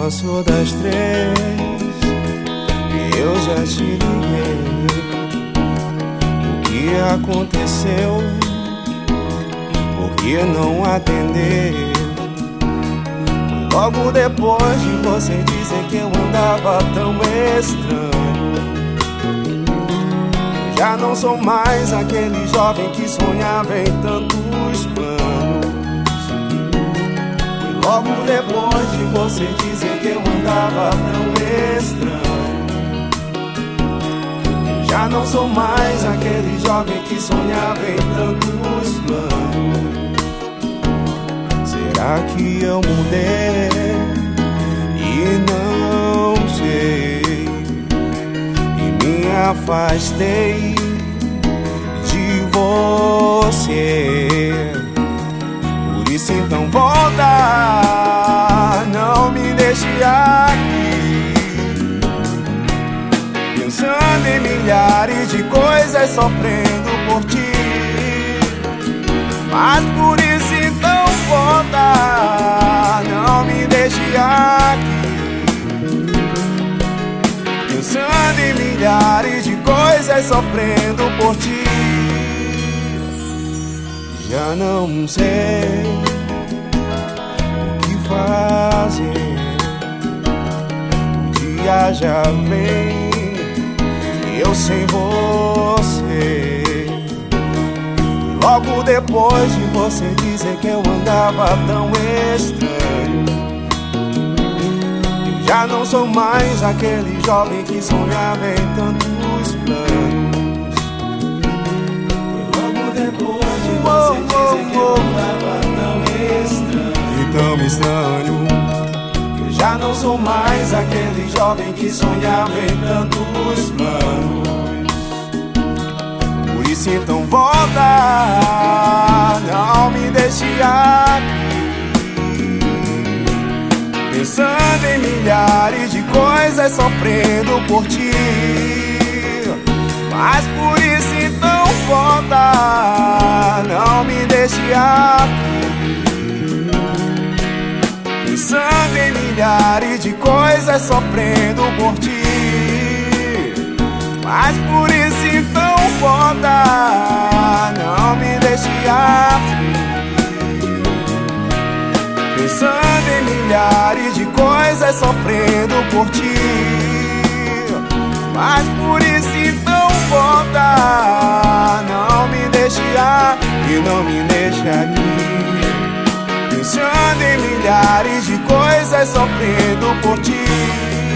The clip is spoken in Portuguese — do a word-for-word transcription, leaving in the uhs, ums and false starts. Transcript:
Passou das três e eu já te liguei. O que aconteceu? Por que não atendeu? Foi logo depois de você dizer que eu andava tão estranho. Eu já não sou mais aquele jovem que sonhava em tantos planos. Logo depois de você dizer que eu andava tão estranho. Eu já não sou mais aquele jovem que sonhava em tantos planos. Será que eu mudei e não sei? E me afastei de você. Por isso então volta, não me deixe aqui, pensando em milhares de coisas, sofrendo por ti. Mas por isso então volta, não me deixe aqui, pensando em milhares de coisas, sofrendo por ti. Já não sei o que fazer. O dia já vem e eu sem você. E logo depois de você dizer que eu andava tão estranho. Eu já não sou mais aquele jovem que sonhava em tantos planos. Depois de você dizer que eu andava tão estranho e tão estranho, eu já não sou mais aquele jovem que sonhava em tantos planos. Por isso então volta, não me deixe aqui, pensando em milhares de coisas, sofrendo por ti. Mas por isso então volta, não me deixe aqui, pensando em milhares de coisas, sofrendo por ti. Mas por isso então volta, não me deixe aqui, pensando em milhares de coisas, sofrendo por ti. Mas por isso então volta, não me deixe aqui, não me deixe aqui, pensando em milhares de coisas, sofrendo por ti.